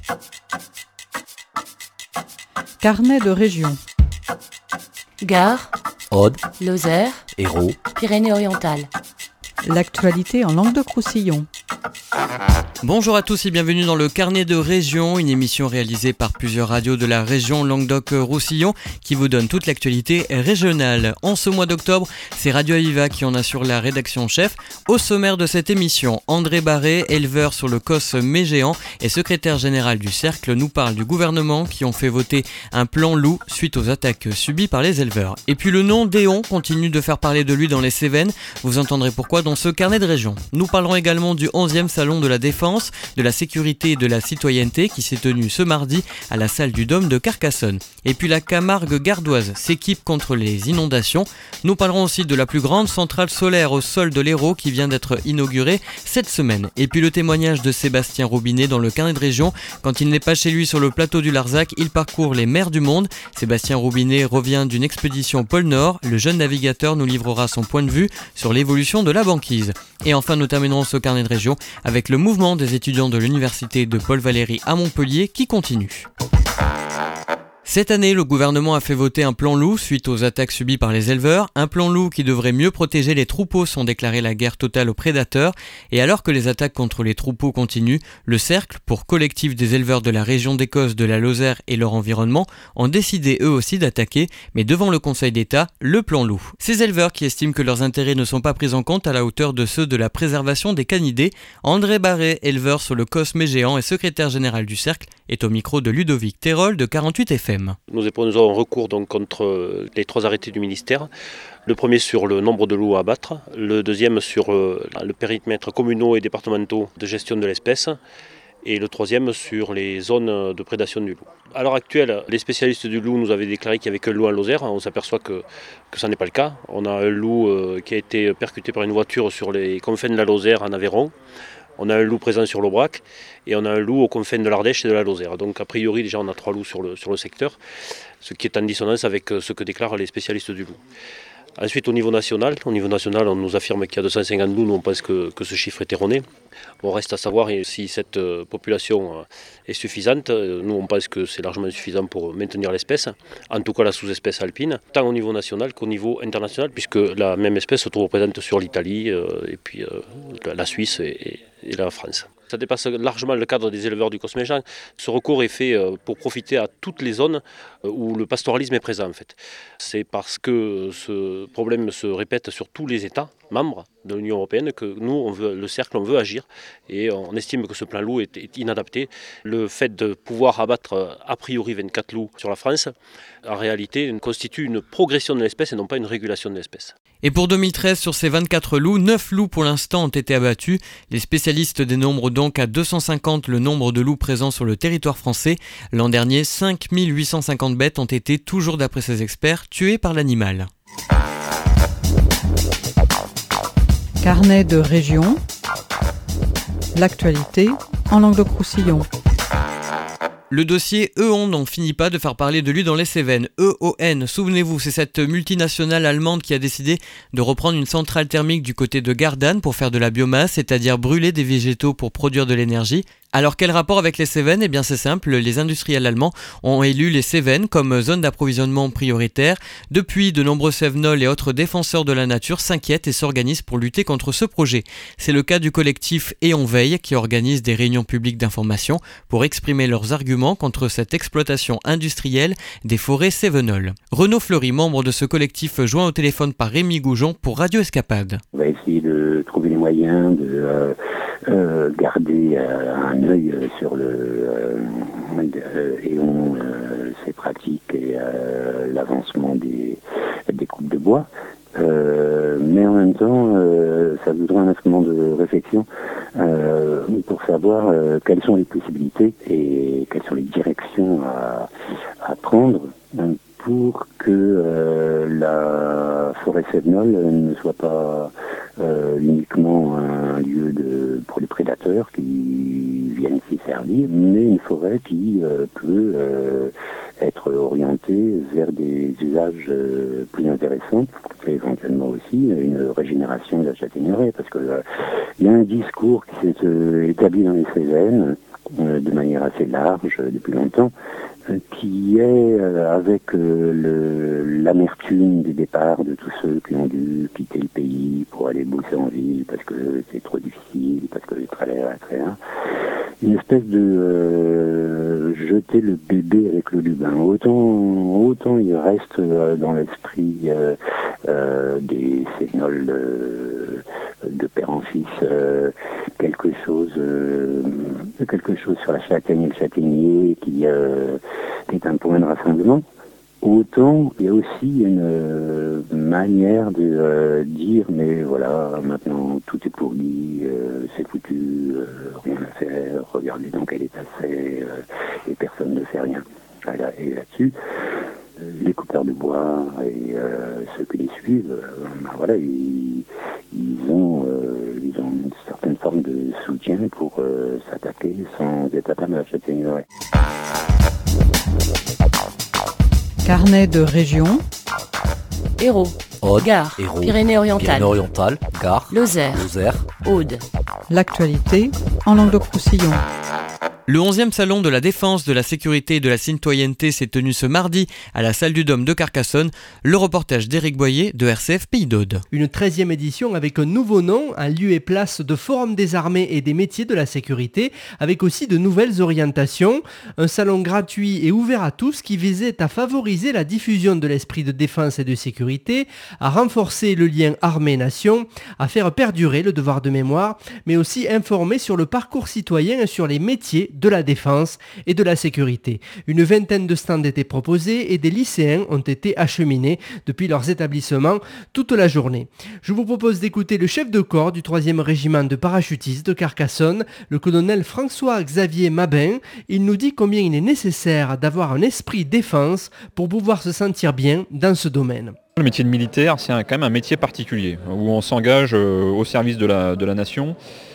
Carnet de région. Gard, Aude, Lozère, Hérault, Pyrénées-Orientales. L'actualité en Languedoc-Roussillon. Bonjour à tous et bienvenue dans le Carnet de région, une émission réalisée par plusieurs radios de la région Languedoc-Roussillon qui vous donne toute l'actualité régionale. En ce mois d'octobre, c'est Radio Aviva qui en assure la rédaction chef. Au sommaire de cette émission, André Barré, éleveur sur le COS Mégéant et secrétaire général du Cercle, nous parle du gouvernement qui ont fait voter un plan loup suite aux attaques subies par les éleveurs. Et puis le nom Déon continue de faire parler de lui dans les Cévennes. Vous entendrez pourquoi dans ce Carnet de région. Nous parlerons également du 11e Salon de la Défense, de la sécurité et de la citoyenneté qui s'est tenu ce mardi à la salle du Dôme de Carcassonne. Et puis la Camargue gardoise s'équipe contre les inondations. Nous parlerons aussi de la plus grande centrale solaire au sol de l'Hérault qui vient d'être inaugurée cette semaine. Et puis le témoignage de Sébastien Robinet dans le Carnet de région. Quand il n'est pas chez lui sur le plateau du Larzac, il parcourt les mers du monde. Sébastien Robinet revient d'une expédition pôle Nord. Le jeune navigateur nous livrera son point de vue sur l'évolution de la banquise. Et enfin, nous terminerons ce Carnet de région avec le mouvement des étudiants de l'université de Paul Valéry à Montpellier qui continue. Cette année, le gouvernement a fait voter un plan loup suite aux attaques subies par les éleveurs. Un plan loup qui devrait mieux protéger les troupeaux sans déclarer la guerre totale aux prédateurs. Et alors que les attaques contre les troupeaux continuent, le Cercle, pour collectif des éleveurs de la région d'Écosse, de la Lozère et leur environnement, ont décidé eux aussi d'attaquer, mais devant le Conseil d'État, le plan loup. Ces éleveurs qui estiment que leurs intérêts ne sont pas pris en compte à la hauteur de ceux de la préservation des canidés, André Barré, éleveur sur le COS Mégéant et secrétaire général du Cercle, est au micro de Ludovic Terol de 48 FM. Nous avons un recours donc contre les 3 arrêtés du ministère. Le premier sur le nombre de loups à abattre, le deuxième sur le périmètre communaux et départementaux de gestion de l'espèce, et le troisième sur les zones de prédation du loup. À l'heure actuelle, les spécialistes du loup nous avaient déclaré qu'il n'y avait qu'un loup en Lozère. On s'aperçoit que ça n'est pas le cas. On a un loup qui a été percuté par une voiture sur les confins de la Lozère en Aveyron. On a un loup présent sur l'Aubrac et on a un loup aux confins de l'Ardèche et de la Lozère. Donc a priori déjà on a 3 loups sur le secteur, ce qui est en dissonance avec ce que déclarent les spécialistes du loup. Ensuite au niveau national on nous affirme qu'il y a 250 loups, nous on pense que ce chiffre est erroné. Bon, reste à savoir si cette population est suffisante. Nous on pense que c'est largement suffisant pour maintenir l'espèce, en tout cas la sous-espèce alpine, tant au niveau national qu'au niveau international, puisque la même espèce se trouve présente sur l'Italie et puis la Suisse et la France. Ça dépasse largement le cadre des éleveurs du COS Mégéant. Ce recours est fait pour profiter à toutes les zones où le pastoralisme est présent en fait. C'est parce que ce problème se répète sur tous les États membres de l'Union européenne que nous, le Cercle, on veut agir et on estime que ce plan loup est inadapté. Le fait de pouvoir abattre a priori 24 loups sur la France, en réalité, constitue une progression de l'espèce et non pas une régulation de l'espèce. Et pour 2013, sur ces 24 loups, 9 loups pour l'instant ont été abattus. Les spécialistes dénombrent donc à 250 le nombre de loups présents sur le territoire français. L'an dernier, 5850 bêtes ont été, toujours d'après ces experts, tuées par l'animal. Carnet de région. L'actualité en Languedoc-Roussillon. Le dossier EON n'en finit pas de faire parler de lui dans les Cévennes. EON, souvenez-vous, c'est cette multinationale allemande qui a décidé de reprendre une centrale thermique du côté de Gardanne pour faire de la biomasse, c'est-à-dire brûler des végétaux pour produire de l'énergie. Alors quel rapport avec les Cévennes ? Eh bien c'est simple, les industriels allemands ont élu les Cévennes comme zone d'approvisionnement prioritaire. Depuis, de nombreux Cévenols et autres défenseurs de la nature s'inquiètent et s'organisent pour lutter contre ce projet. C'est le cas du collectif Et on veille qui organise des réunions publiques d'information pour exprimer leurs arguments contre cette exploitation industrielle des forêts cévenoles. Renaud Fleury, membre de ce collectif, joint au téléphone par Rémi Goujon pour Radio Escapade. On va essayer de trouver les moyens de garder un œil sur ses pratiques et l'avancement des coupes de bois. Mais en même temps, ça voudrait un instrument de réflexion pour savoir quelles sont les possibilités et quelles sont les directions à prendre pour que la forêt cévenole ne soit pas uniquement un lieu pour les prédateurs qui viennent s'y servir, mais une forêt qui peut être orientée vers des usages plus intéressants, et éventuellement aussi une régénération de la châtaigneraie, parce que il y a un discours qui s'est établi dans les Cévennes de manière assez large depuis longtemps, qui est avec l'amertume du départ de tous ceux qui ont dû quitter le pays pour aller bosser en ville parce que c'est trop difficile, parce que une espèce de jeter le bébé avec l'eau du bain. Autant il reste dans l'esprit des Cénols de père en fils quelque chose sur la châtaigne et le châtaignier qui est un point de rassemblement. Autant il y a aussi une manière de dire mais voilà, maintenant tout est pourri, c'est foutu, rien à faire, regardez dans quel état c'est, et personne ne fait rien. Et là-dessus, les coupeurs de bois et ceux qui les suivent, voilà, ils ont une certaine forme de soutien pour s'attaquer sans être atteint de la châtaigneraie. Carnet de région, Hérault, Aude, Gard, Hérault, Pyrénées-Orientales, Pyrénées-Orientales, Gard, Lozère, Aude. l'actualité en Languedoc-Roussillon. Le 11e salon de la défense, de la sécurité et de la citoyenneté s'est tenu ce mardi à la salle du Dôme de Carcassonne. Le reportage d'Éric Boyer de RCF Pays d'Aude. Une 13e édition avec un nouveau nom, un lieu et place de forum des armées et des métiers de la sécurité, avec aussi de nouvelles orientations. Un salon gratuit et ouvert à tous qui visait à favoriser la diffusion de l'esprit de défense et de sécurité, à renforcer le lien armée-nation, à faire perdurer le devoir de mémoire, mais aussi informer sur le parcours citoyen et sur les métiers de la défense et de la sécurité. Une vingtaine de stands étaient proposés et des lycéens ont été acheminés depuis leurs établissements toute la journée. Je vous propose d'écouter le chef de corps du 3e régiment de parachutistes de Carcassonne, le colonel François-Xavier Mabin. Il nous dit combien il est nécessaire d'avoir un esprit défense pour pouvoir se sentir bien dans ce domaine. Le métier de militaire, c'est quand même un métier particulier où on s'engage au service de la nation.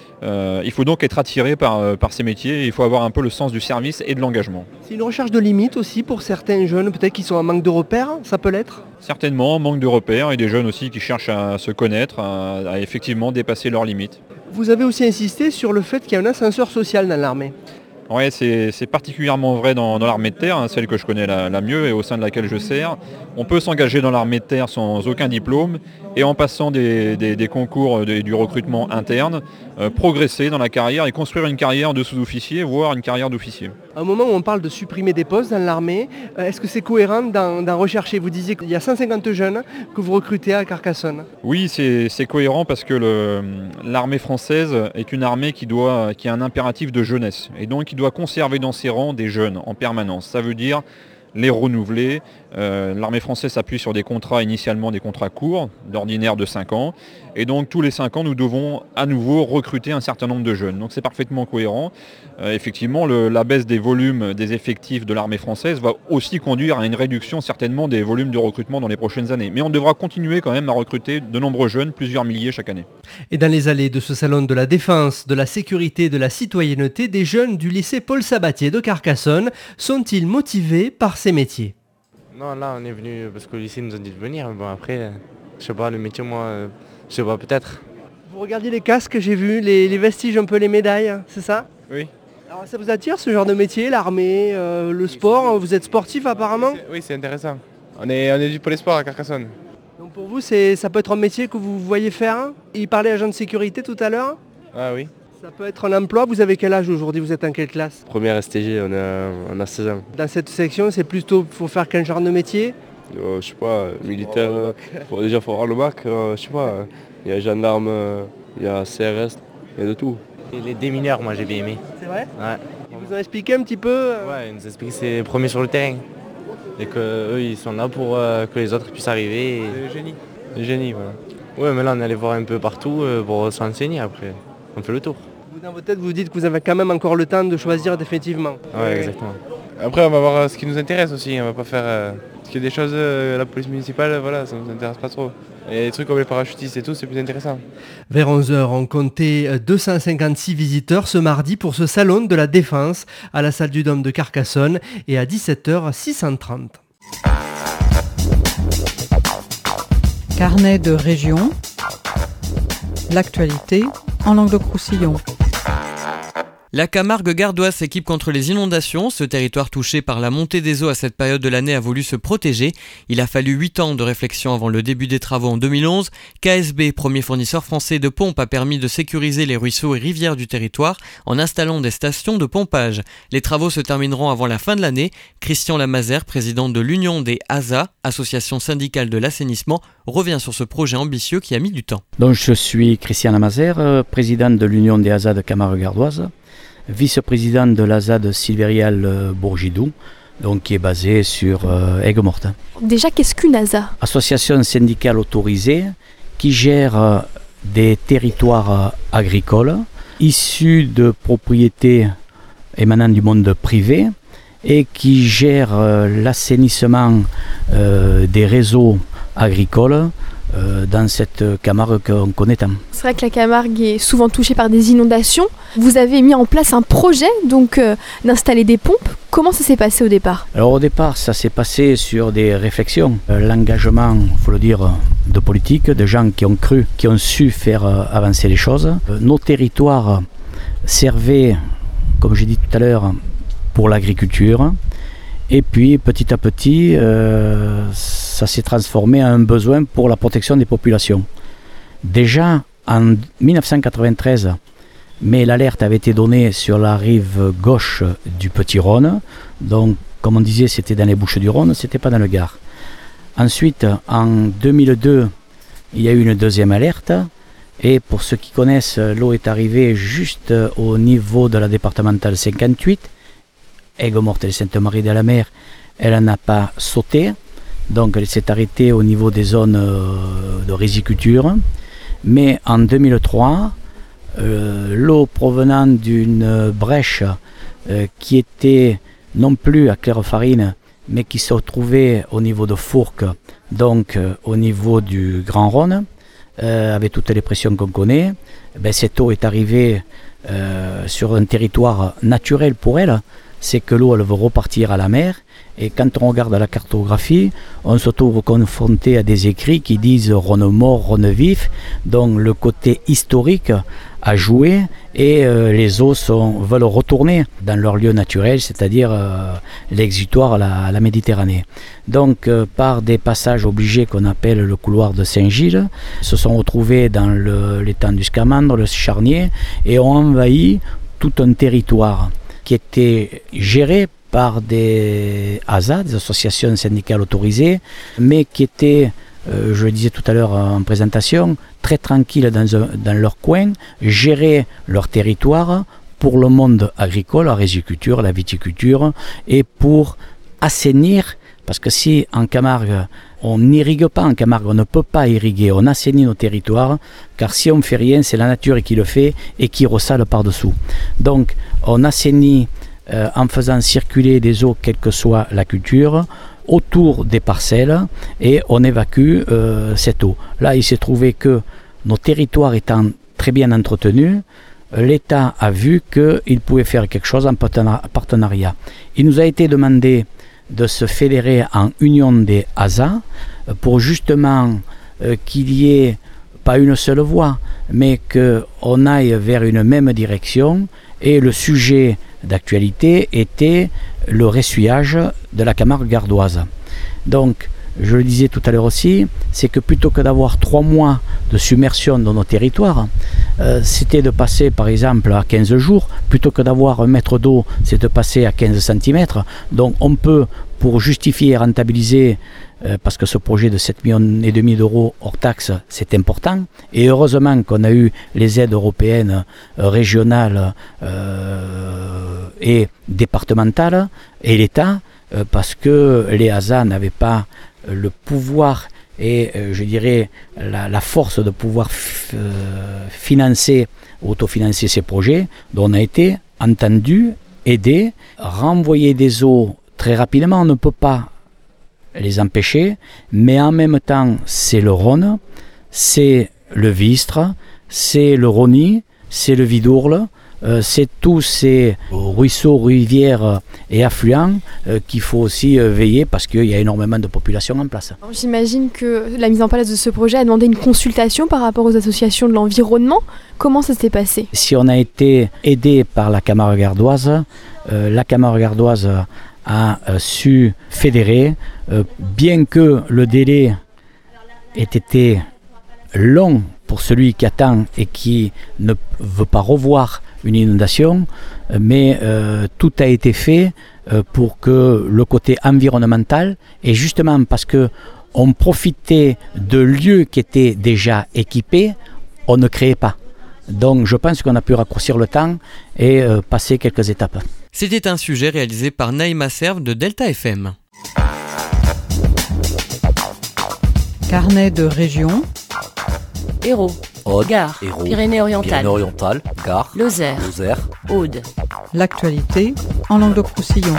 Il faut donc être attiré par ces métiers et il faut avoir un peu le sens du service et de l'engagement. C'est une recherche de limite aussi pour certains jeunes, peut-être qui sont en manque de repères, ça peut l'être ? Certainement, manque de repères et des jeunes aussi qui cherchent à se connaître, à effectivement dépasser leurs limites. Vous avez aussi insisté sur le fait qu'il y a un ascenseur social dans l'armée. Oui, c'est particulièrement vrai dans l'armée de terre, celle que je connais la mieux et au sein de laquelle je sers. On peut s'engager dans l'armée de terre sans aucun diplôme et en passant des concours du recrutement interne, progresser dans la carrière et construire une carrière de sous-officier, voire une carrière d'officier. À un moment où on parle de supprimer des postes dans l'armée, est-ce que c'est cohérent d'en rechercher ? Vous disiez qu'il y a 150 jeunes que vous recrutez à Carcassonne. Oui, c'est cohérent parce que l'armée française est une armée qui a un impératif de jeunesse et donc qui doit conserver dans ses rangs des jeunes en permanence. Ça veut dire les renouveler. L'armée française s'appuie sur des contrats, initialement des contrats courts, d'ordinaire de 5 ans. Et donc tous les 5 ans, nous devons à nouveau recruter un certain nombre de jeunes. Donc c'est parfaitement cohérent. Effectivement, la baisse des volumes des effectifs de l'armée française va aussi conduire à une réduction certainement des volumes de recrutement dans les prochaines années. Mais on devra continuer quand même à recruter de nombreux jeunes, plusieurs milliers chaque année. Et dans les allées de ce salon de la défense, de la sécurité et de la citoyenneté, des jeunes du lycée Paul Sabatier de Carcassonne sont-ils motivés par ces métiers ? Non, là on est venu parce que le lycée nous a dit de venir, mais bon après, je sais pas, le métier moi, je sais pas, peut-être. Vous regardiez les casques, j'ai vu, les vestiges, un peu les médailles, c'est ça ? Oui. Alors ça vous attire ce genre de métier, l'armée, le sport ? Vous êtes sportif apparemment ? Oui, c'est intéressant. On est du pôle sport à Carcassonne. Donc pour vous, ça peut être un métier que vous voyez faire ? Il parlait agent de sécurité tout à l'heure ? Ah oui. Ça peut être un emploi. Vous avez quel âge aujourd'hui ? Vous êtes en quelle classe ? Première STG, on a 16 ans. Dans cette section, c'est plutôt pour faire quel genre de métier ? Je sais pas, militaire, déjà faut avoir le bac, je sais pas. Il y a gendarme, il y a CRS, il y a de tout. Et les démineurs, moi j'ai bien aimé. C'est vrai ? Ouais. Ils vous ont expliqué un petit peu Ouais, ils nous expliquent que c'est premier sur le terrain. Et qu'eux ils sont là pour que les autres puissent arriver. C'est le génie. Le génie, voilà. Ouais, mais là on est allé voir un peu partout pour s'enseigner après. On fait le tour. Vous, dans votre tête, vous dites que vous avez quand même encore le temps de choisir définitivement. Ouais, exactement. Après on va voir ce qui nous intéresse aussi, on va pas faire... Parce qu'il y a des choses, la police municipale, voilà, ça nous intéresse pas trop. Et des trucs comme les parachutistes et tout, c'est plus intéressant. Vers 11h, on comptait 256 visiteurs ce mardi pour ce salon de la défense à la salle du Dôme de Carcassonne et à 17h, 630. Carnet de région, l'actualité en Languedoc-Roussillon. La Camargue gardoise s'équipe contre les inondations. Ce territoire touché par la montée des eaux à cette période de l'année a voulu se protéger. Il a fallu 8 ans de réflexion avant le début des travaux en 2011. KSB, premier fournisseur français de pompes, a permis de sécuriser les ruisseaux et rivières du territoire en installant des stations de pompage. Les travaux se termineront avant la fin de l'année. Christian Lamazère, président de l'Union des ASA, association syndicale de l'assainissement, revient sur ce projet ambitieux qui a mis du temps. Donc je suis Christian Lamazère, président de l'Union des ASA de Camargue gardoise, vice-président de l'ASA de Silvérial Bourgidou, donc qui est basé sur Aigues-Mortes. Déjà, qu'est-ce qu'une ASA ? Association syndicale autorisée qui gère des territoires agricoles issus de propriétés émanant du monde privé et qui gère l'assainissement des réseaux agricoles dans cette Camargue qu'on connaît tant. C'est vrai que la Camargue est souvent touchée par des inondations. Vous avez mis en place un projet donc d'installer des pompes. Comment ça s'est passé au départ ? Alors au départ, ça s'est passé sur des réflexions. L'engagement, il faut le dire, de politique, de gens qui ont cru, qui ont su faire avancer les choses. Nos territoires servaient, comme j'ai dit tout à l'heure, pour l'agriculture. Et puis petit à petit, ça s'est transformé en un besoin pour la protection des populations. Déjà en 1993, mais l'alerte avait été donnée sur la rive gauche du Petit Rhône. Donc, comme on disait, c'était dans les Bouches-du-Rhône, c'était pas dans le Gard. Ensuite, en 2002, il y a eu une deuxième alerte. Et pour ceux qui connaissent, l'eau est arrivée juste au niveau de la départementale 58. Aigues-Mortes et Sainte-Marie-de-la-Mer, elle n'a pas sauté, donc elle s'est arrêtée au niveau des zones de riziculture. Mais en 2003, l'eau provenant d'une brèche qui était non plus à Clairefarine, mais qui se trouvait au niveau de Fourques, donc au niveau du Grand Rhône, avec toutes les pressions qu'on connaît, cette eau est arrivée sur un territoire naturel pour elle. C'est que l'eau, elle veut repartir à la mer. Et quand on regarde la cartographie, on se trouve confronté à des écrits qui disent Rhône mort, Rhône vif. Donc le côté historique a joué et les eaux veulent retourner dans leur lieu naturel, c'est-à-dire l'exutoire, la Méditerranée. Donc par des passages obligés qu'on appelle le couloir de Saint-Gilles, se sont retrouvés dans l'étang du Scamandre, le Charnier, et ont envahi tout un territoire qui était géré par des ASA, des associations syndicales autorisées, mais qui étaient, je le disais tout à l'heure en présentation, très tranquilles dans leur coin, géraient leur territoire pour le monde agricole, la riziculture, la viticulture, et pour assainir, parce que si en Camargue, on n'irrigue pas en Camargue, on ne peut pas irriguer, on assainit nos territoires, car si on ne fait rien, c'est la nature qui le fait et qui ressale par-dessous. Donc on assainit en faisant circuler des eaux, quelle que soit la culture, autour des parcelles, et on évacue cette eau. Là, il s'est trouvé que nos territoires étant très bien entretenus, l'État a vu qu'il pouvait faire quelque chose en partenariat. Il nous a été demandé de se fédérer en union des ASA pour justement qu'il y ait pas une seule voie, mais qu'on aille vers une même direction. Et le sujet d'actualité était le ressuyage de la Camargue gardoise. Donc, je le disais tout à l'heure aussi, c'est que plutôt que d'avoir 3 mois de submersion dans nos territoires, c'était de passer par exemple à 15 jours, plutôt que d'avoir 1 mètre d'eau, c'est de passer à 15 cm. Donc on peut, pour justifier et rentabiliser, parce que ce projet de 7,5 millions d'euros hors taxe, c'est important, et heureusement qu'on a eu les aides européennes, régionales et départementales, et l'État, parce que les ASA n'avaient pas le pouvoir et je dirais la force de pouvoir financer, autofinancer ces projets, dont on a été entendu, aidé, renvoyer des eaux très rapidement, on ne peut pas les empêcher, mais en même temps c'est le Rhône, c'est le Vistre, c'est le Rhôny, c'est le Vidourle, c'est tous ces ruisseaux, rivières et affluents qu'il faut aussi veiller parce qu'il y a énormément de population en place. Alors, j'imagine que la mise en place de ce projet a demandé une consultation par rapport aux associations de l'environnement. Comment ça s'est passé ? Si on a été aidé par la Camargue gardoise, la Camargue gardoise a su fédérer, bien que le délai ait été long pour celui qui attend et qui ne veut pas revoir une inondation, mais tout a été fait pour que le côté environnemental, et justement parce qu'on profitait de lieux qui étaient déjà équipés, on ne créait pas. Donc je pense qu'on a pu raccourcir le temps et passer quelques étapes. C'était un sujet réalisé par Naïma Serve de Delta FM. Carnet de région, Hérault, Aude, Gard, Hérault, Pyrénées-Orientales, Pyrénées-Orientales, Gard, Lozère, Aude. l'actualité en Languedoc-Roussillon.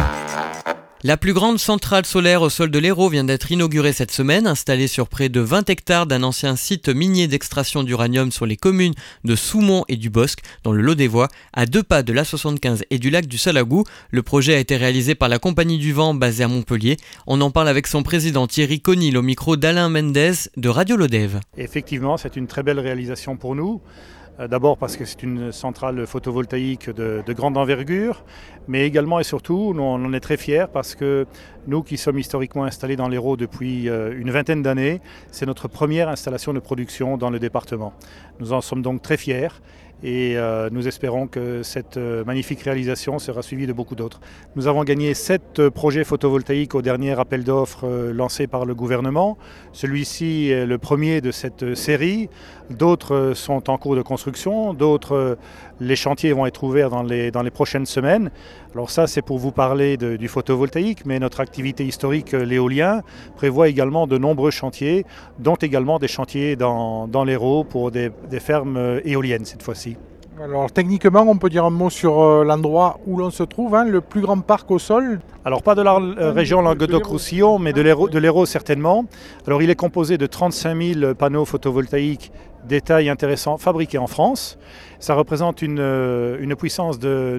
La plus grande centrale solaire au sol de l'Hérault vient d'être inaugurée cette semaine, installée sur près de 20 hectares d'un ancien site minier d'extraction d'uranium sur les communes de Soumont et du Bosc, dans le Lot-des-Voix, à 2 pas de l'A75 et du lac du Salagou. Le projet a été réalisé par la Compagnie du Vent, basée à Montpellier. On en parle avec son président Thierry Conil au micro d'Alain Mendez de Radio Lodève. Effectivement, c'est une très belle réalisation pour nous. D'abord parce que c'est une centrale photovoltaïque de grande envergure, mais également et surtout, nous, on en est très fiers parce que nous qui sommes historiquement installés dans l'Hérault depuis une vingtaine d'années, c'est notre première installation de production dans le département. Nous en sommes donc très fiers et nous espérons que cette magnifique réalisation sera suivie de beaucoup d'autres. Nous avons gagné 7 projets photovoltaïques au dernier appel d'offres lancé par le gouvernement. Celui-ci est le premier de cette série. D'autres sont en cours de construction, d'autres, les chantiers vont être ouverts dans les prochaines semaines. Alors ça, c'est pour vous parler du photovoltaïque, mais notre activité historique, l'éolien, prévoit également de nombreux chantiers, dont également des chantiers dans l'Hérault pour des fermes éoliennes cette fois-ci. Alors techniquement, on peut dire un mot sur l'endroit où l'on se trouve, le plus grand parc au sol. Alors pas de la région Languedoc-Roussillon, mais de l'Hérault certainement. Alors il est composé de 35 000 panneaux photovoltaïques des tailles intéressantes fabriqués en France. Ça représente une puissance de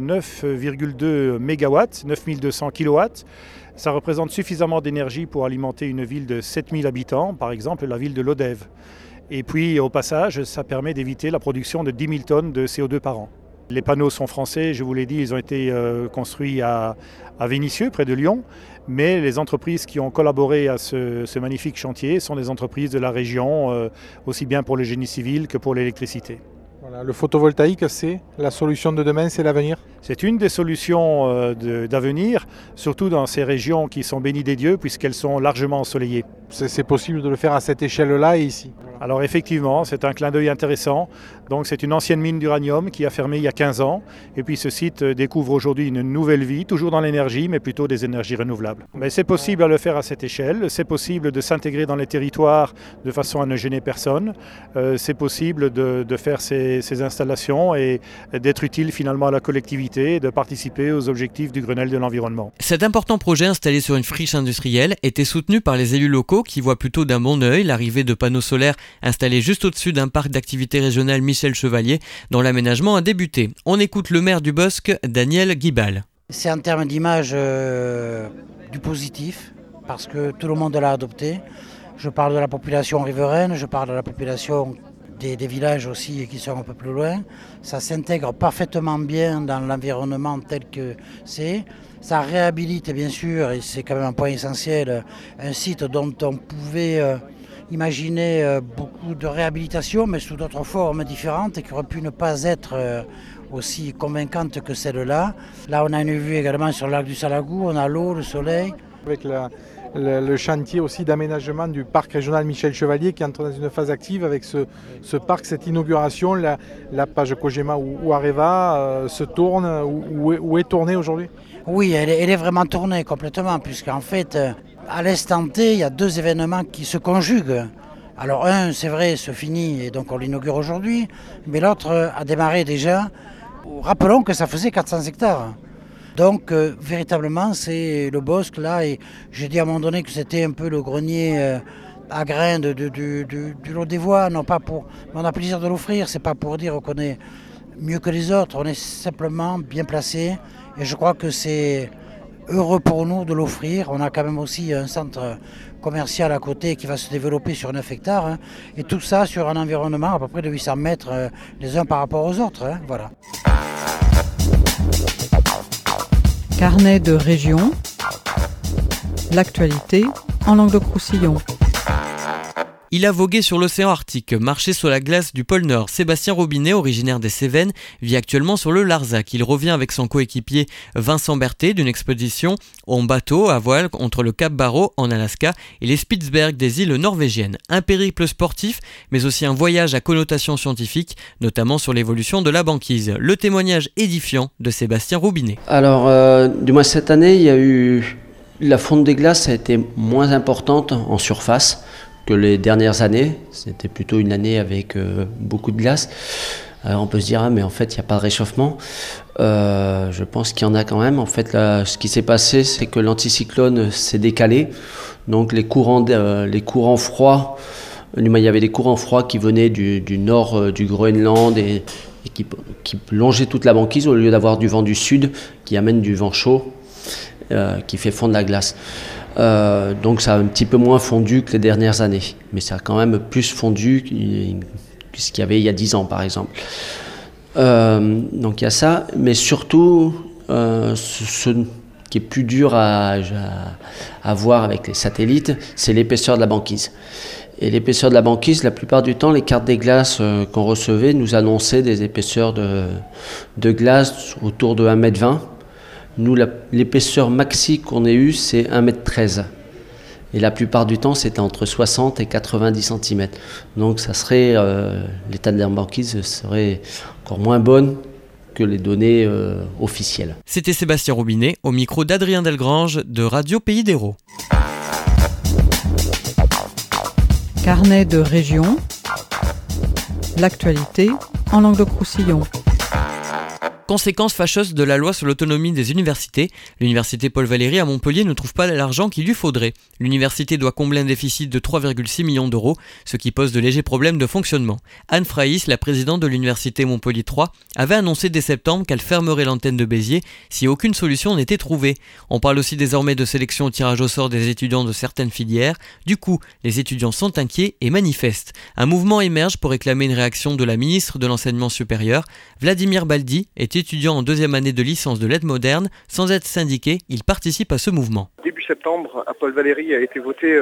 9,2 MW, 9200 kW. Ça représente suffisamment d'énergie pour alimenter une ville de 7000 habitants, par exemple la ville de Lodève. Et puis au passage, ça permet d'éviter la production de 10 000 tonnes de CO2 par an. Les panneaux sont français, je vous l'ai dit, ils ont été construits à Vénissieux, près de Lyon. Mais les entreprises qui ont collaboré à ce magnifique chantier sont des entreprises de la région, aussi bien pour le génie civil que pour l'électricité. Voilà, le photovoltaïque, c'est la solution de demain, c'est l'avenir. C'est une des solutions d'avenir, surtout dans ces régions qui sont bénies des dieux, puisqu'elles sont largement ensoleillées. C'est possible de le faire à cette échelle-là et ici. Alors effectivement, c'est un clin d'œil intéressant. Donc c'est une ancienne mine d'uranium qui a fermé il y a 15 ans. Et puis ce site découvre aujourd'hui une nouvelle vie, toujours dans l'énergie, mais plutôt des énergies renouvelables. Mais c'est possible à le faire à cette échelle. C'est possible de s'intégrer dans les territoires de façon à ne gêner personne. C'est possible de faire ces installations et d'être utile finalement à la collectivité et de participer aux objectifs du Grenelle de l'environnement. Cet important projet installé sur une friche industrielle était soutenu par les élus locaux qui voient plutôt d'un bon œil l'arrivée de panneaux solaires installés juste au-dessus d'un parc d'activités régional Michel Chevalier dont l'aménagement a débuté. On écoute le maire du Bosc, Daniel Guibal. C'est en termes d'image du positif parce que tout le monde l'a adopté. Je parle de la population riveraine, je parle de la population des villages aussi qui sont un peu plus loin. Ça s'intègre parfaitement bien dans l'environnement tel que c'est. Ça réhabilite bien sûr, et c'est quand même un point essentiel, un site dont on pouvait imaginer beaucoup de réhabilitation, mais sous d'autres formes différentes et qui auraient pu ne pas être aussi convaincantes que celle-là. Là, on a une vue également sur le lac du Salagou, on a l'eau, le soleil. Avec le chantier aussi d'aménagement du parc régional Michel Chevalier qui entre dans une phase active avec ce parc, cette inauguration, la page Kojima ou Areva se tourne ou est tournée aujourd'hui? Oui, elle est vraiment tournée complètement, puisqu'en fait, à l'instant T, il y a 2 événements qui se conjuguent. Alors un, c'est vrai, se finit et donc on l'inaugure aujourd'hui, mais l'autre a démarré déjà. Rappelons que ça faisait 400 hectares. Donc véritablement, c'est le Bosc là, et j'ai dit à un moment donné que c'était un peu le grenier à grains du Lot-des-Voix, non pas pour... On a plaisir de l'offrir, c'est pas pour dire qu'on est mieux que les autres, on est simplement bien placé et je crois que c'est heureux pour nous de l'offrir. On a quand même aussi un centre commercial à côté qui va se développer sur 9 hectares hein, et tout ça sur un environnement à peu près de 800 mètres les uns par rapport aux autres. Hein, voilà. Carnet de région, l'actualité en Languedoc-Roussillon. Il a vogué sur l'océan Arctique, marché sur la glace du pôle Nord. Sébastien Robinet, originaire des Cévennes, vit actuellement sur le Larzac. Il revient avec son coéquipier Vincent Berthet d'une expédition en bateau à voile entre le Cap Barrow en Alaska et les Spitzberg des îles norvégiennes. Un périple sportif, mais aussi un voyage à connotation scientifique, notamment sur l'évolution de la banquise. Le témoignage édifiant de Sébastien Robinet. Alors, du moins cette année, il y a eu... La fonte des glaces a été moins importante en surface que les dernières années. C'était plutôt une année avec beaucoup de glace. Alors on peut se dire, mais en fait, il n'y a pas de réchauffement. Je pense qu'il y en a quand même. En fait, là, ce qui s'est passé, c'est que l'anticyclone s'est décalé. Donc les courants froids, il y avait des courants froids qui venaient du nord du Groenland et qui longeaient toute la banquise au lieu d'avoir du vent du sud qui amène du vent chaud qui fait fondre la glace. Donc ça a un petit peu moins fondu que les dernières années, mais ça a quand même plus fondu que ce qu'il y avait il y a 10 ans par exemple. Donc il y a ça, mais surtout ce qui est plus dur à voir avec les satellites, c'est l'épaisseur de la banquise. Et l'épaisseur de la banquise, la plupart du temps, les cartes des glaces qu'on recevait nous annonçaient des épaisseurs de glace autour de 1,20 m. Nous, l'épaisseur maxi qu'on ait eue, c'est 1,13 m. Et la plupart du temps, c'était entre 60 et 90 cm. Donc, ça serait, l'état de la banquise serait encore moins bonne que les données officielles. C'était Sébastien Robinet, au micro d'Adrien Delgrange de Radio Pays d'Hérault. Carnet de région, l'actualité en Languedoc-Roussillon. Conséquence fâcheuse de la loi sur l'autonomie des universités, l'université Paul Valéry à Montpellier ne trouve pas l'argent qu'il lui faudrait. L'université doit combler un déficit de 3,6 millions d'euros, ce qui pose de légers problèmes de fonctionnement. Anne Fraïs, la présidente de l'université Montpellier 3, avait annoncé dès septembre qu'elle fermerait l'antenne de Béziers si aucune solution n'était trouvée. On parle aussi désormais de sélection au tirage au sort des étudiants de certaines filières. Du coup, les étudiants sont inquiets et manifestent. Un mouvement émerge pour réclamer une réaction de la ministre de l'Enseignement supérieur. Vladimir Baldi est étudiant en deuxième année de licence de lettres modernes. Sans être syndiqué, il participe à ce mouvement. Début septembre, à Paul Valéry ont été votées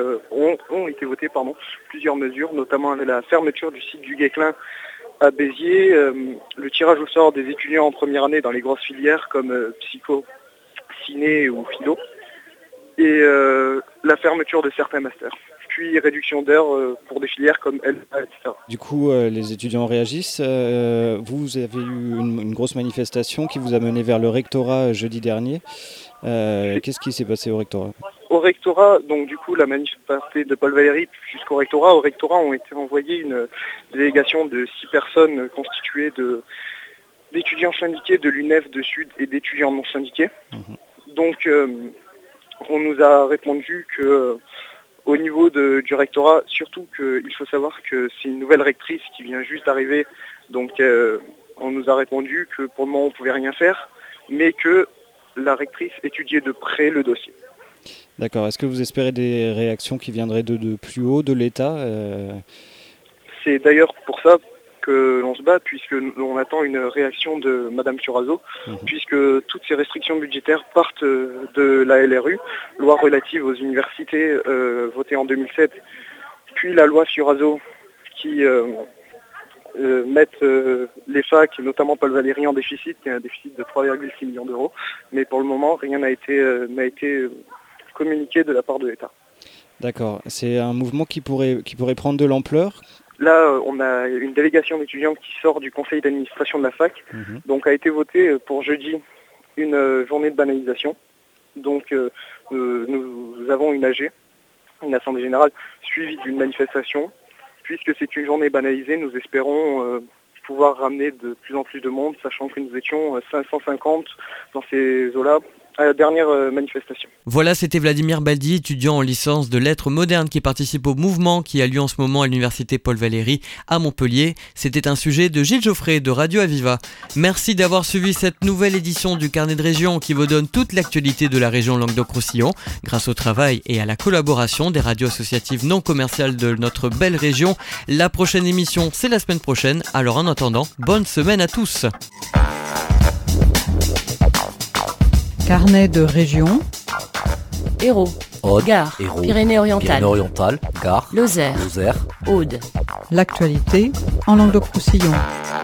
plusieurs mesures, notamment la fermeture du site du Guesclin à Béziers, le tirage au sort des étudiants en première année dans les grosses filières comme psycho, ciné ou philo, et la fermeture de certains masters. Puis réduction d'heures pour des filières comme LA, etc. Du coup, les étudiants réagissent. Vous avez eu une grosse manifestation qui vous a mené vers le rectorat jeudi dernier. Qu'est-ce qui s'est passé au rectorat ? Au rectorat, donc du coup, la manif partait de Paul Valéry jusqu'au rectorat. Au rectorat ont été envoyées une délégation de 6 personnes constituées d'étudiants syndiqués de l'UNEF de Sud et d'étudiants non syndiqués. Donc, on nous a répondu que au niveau du rectorat, surtout qu'il faut savoir que c'est une nouvelle rectrice qui vient juste d'arriver, donc on nous a répondu que pour le moment on ne pouvait rien faire, mais que la rectrice étudiait de près le dossier. D'accord. Est-ce que vous espérez des réactions qui viendraient de plus haut, de l'État C'est d'ailleurs pour ça que l'on se bat, puisque l'on attend une réaction de Madame Furazo, puisque toutes ces restrictions budgétaires partent de la LRU, loi relative aux universités votée en 2007, puis la loi Furazo qui mettent les facs, et notamment Paul Valéry, en déficit, qui est un déficit de 3,6 millions d'euros, mais pour le moment rien n'a été communiqué de la part de l'État. D'accord. C'est un mouvement qui pourrait prendre de l'ampleur ? Là, on a une délégation d'étudiants qui sort du conseil d'administration de la fac. Donc a été voté pour jeudi une journée de banalisation. Donc nous avons une AG, une assemblée générale, suivie d'une manifestation. Puisque c'est une journée banalisée, nous espérons pouvoir ramener de plus en plus de monde, sachant que nous étions 550 dans ces eaux-là à la dernière manifestation. Voilà, c'était Vladimir Baldi, étudiant en licence de lettres modernes qui participe au mouvement qui a lieu en ce moment à l'université Paul Valéry à Montpellier. C'était un sujet de Gilles Geoffrey de Radio Aviva. Merci d'avoir suivi cette nouvelle édition du Carnet de Région qui vous donne toute l'actualité de la région Languedoc-Roussillon grâce au travail et à la collaboration des radios associatives non commerciales de notre belle région. La prochaine émission, c'est la semaine prochaine. Alors en attendant, bonne semaine à tous. Carnet de région. Hérault, Aude, Gard, Hérault, Pyrénées-Orientales, Pyrénées-Orientales, Gard, Lozère, Lozère, Aude. L'actualité en Languedoc-Roussillon.